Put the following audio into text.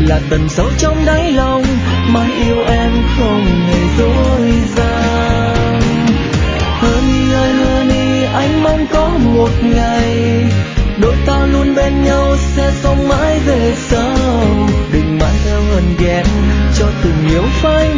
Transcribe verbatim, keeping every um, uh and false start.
là tận sâu trong đáy lòng, mãi yêu em không hề dối gian. Honey ơi honey, anh mong có một ngày đôi ta luôn bên nhau sẽ sống mãi về sau. Đừng mãi theo hờn ghen cho tình yêu phai